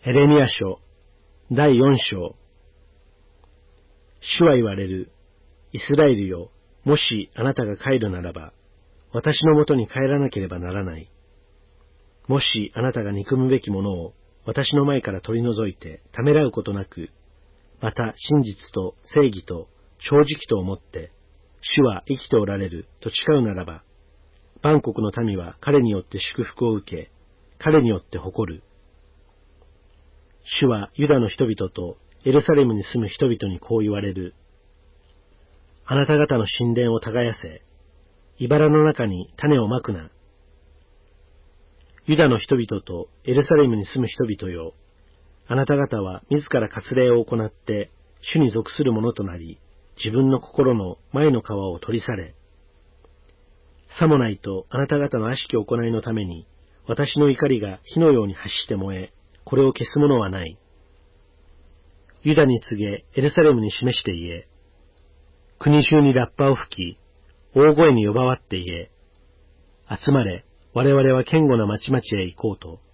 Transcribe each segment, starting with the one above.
エレミヤ書第4章。主は言われる。イスラエルよ、もしあなたが帰るならば、私のもとに帰らなければならない。もしあなたが憎むべきものを私の前から取り除いてためらうことなく、また真実と正義と正直と思って、主は生きておられると誓うならば、万国の民は彼によって祝福を受け、彼によって誇る。主はユダの人々とエルサレムに住む人々にこう言われる。あなた方の神殿を耕せ、茨の中に種をまくな。ユダの人々とエルサレムに住む人々よ、あなた方は自ら割礼を行って主に属する者となり、自分の心の前の皮を取り去れ。さもないとあなた方の悪しき行いのために、私の怒りが火のように走って燃え、これを消すものはない。ユダに告げ、エルサレムに示して言え。国中にラッパを吹き、大声に呼ばわって言え。集まれ、我々は堅固な町々へ行こうと。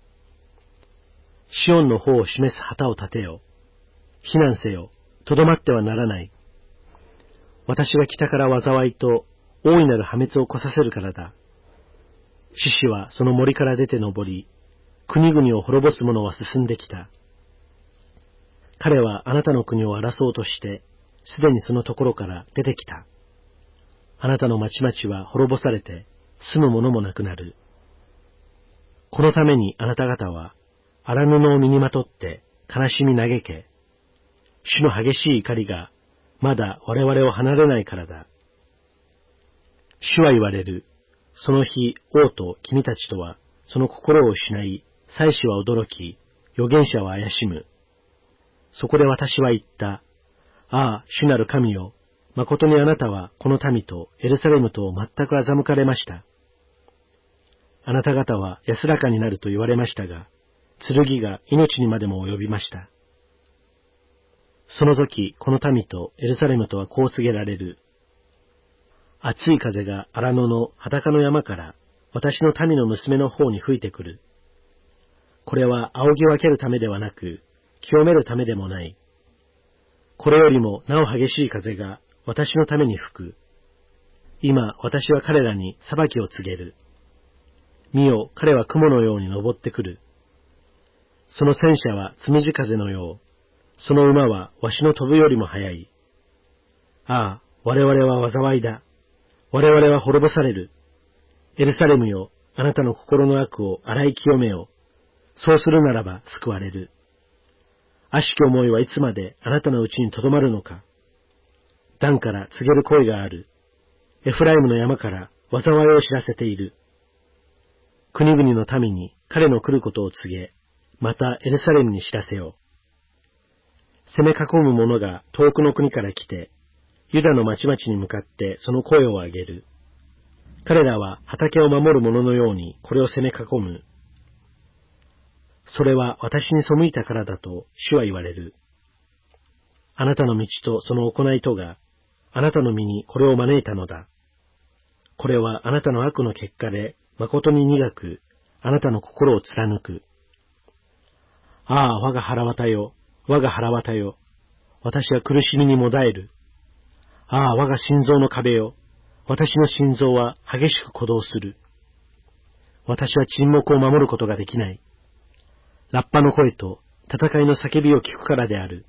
シオンの方を示す旗を立てよ。避難せよ、とどまってはならない。私が北から災いと大いなる破滅を来させるからだ。獅子はその森から出て登り、国々を滅ぼす者は進んできた。彼はあなたの国を荒らそうとして、すでにそのところから出てきた。あなたの町々は滅ぼされて、住む者もなくなる。このためにあなた方は、荒布を身にまとって悲しみ嘆け。主の激しい怒りが、まだ我々を離れないからだ。主は言われる。その日、王と君たちとは、その心を失い、祭司は驚き、預言者は怪しむ。そこで私は言った。ああ、主なる神よ。誠にあなたはこの民とエルサレムとを全く欺かれました。あなた方は安らかになると言われましたが、剣が命にまでも及びました。その時、この民とエルサレムとはこう告げられる。熱い風が荒野の裸の山から私の民の娘の方に吹いてくる。これは仰ぎ分けるためではなく、清めるためでもない。これよりもなお激しい風が私のために吹く。今私は彼らに裁きを告げる。見よ、彼は雲のように登ってくる。その戦車はつみじ風のよう。その馬はわしの飛ぶよりも速い。ああ、我々は災いだ。我々は滅ぼされる。エルサレムよ、あなたの心の悪を洗い清めよ。そうするならば救われる。悪しき思いはいつまであなたのうちにとどまるのか。ダンから告げる声がある。エフライムの山から災いを知らせている。国々の民に彼の来ることを告げ、またエルサレムに知らせよ。攻め囲む者が遠くの国から来て、ユダの町々に向かってその声を上げる。彼らは畑を守る者のようにこれを攻め囲む。それは私に背いたからだと主は言われる。あなたの道とその行いとが、あなたの身にこれを招いたのだ。これはあなたの悪の結果で誠に苦く、あなたの心を貫く。ああ、我が腹渡よ、我が腹渡よ。私は苦しみにもだえる。ああ、我が心臓の壁よ。私の心臓は激しく鼓動する。私は沈黙を守ることができない。ラッパの声と戦いの叫びを聞くからである。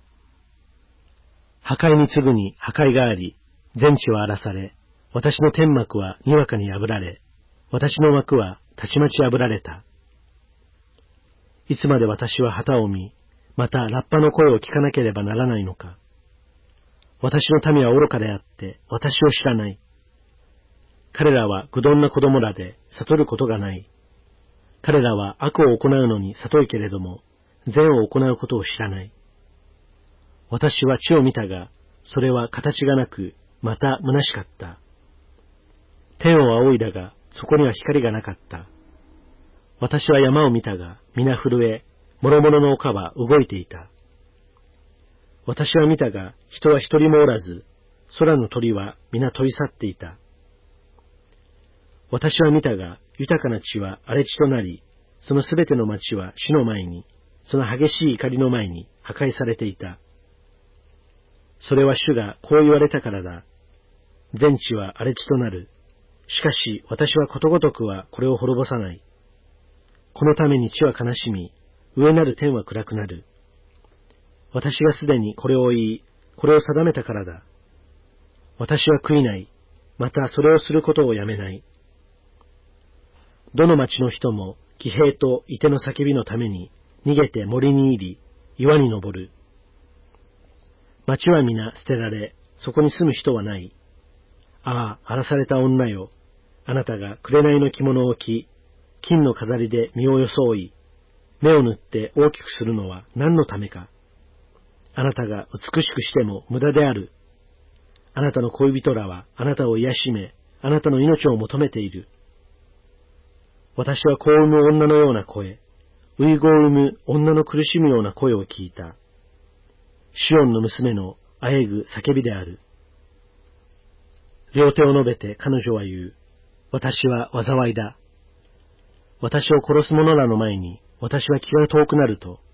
破壊に次ぐに破壊があり、全地は荒らされ、私の天幕はにわかに破られ、私の幕はたちまち破られた。いつまで私は旗を見、またラッパの声を聞かなければならないのか。私の民は愚かであって私を知らない。彼らは愚鈍な子供らで悟ることがない。彼らは悪を行うのに悟いけれども、善を行うことを知らない。私は地を見たが、それは形がなく、また虚しかった。天を仰いだが、そこには光がなかった。私は山を見たが、皆震え、諸々の丘は動いていた。私は見たが、人は一人もおらず、空の鳥は皆飛び去っていた。私は見たが、豊かな地は荒れ地となり、そのすべての町は主の前に、 その激しい怒りの前に破壊されていた。それは主がこう言われたからだ。全地は荒れ地となる。しかし私はことごとくはこれを滅ぼさない。このために地は悲しみ、上なる天は暗くなる。私がすでにこれを言い、これを定めたからだ。私は悔いない。またそれをすることをやめない。どの町の人も騎兵と射手の叫びのために逃げて森に入り、岩に登る。町は皆捨てられ、そこに住む人はない。ああ、荒らされた女よ。あなたが紅の着物を着、金の飾りで身を装い、目を塗って大きくするのは何のためか。あなたが美しくしても無駄である。あなたの恋人らはあなたを癒しめ、あなたの命を求めている。私は子を産む女のような声、遺語を産む女の苦しむような声を聞いた。シオンの娘のあえぐ叫びである。両手を述べて彼女は言う。私は災いだ。私を殺す者らの前に私は気が遠くなると、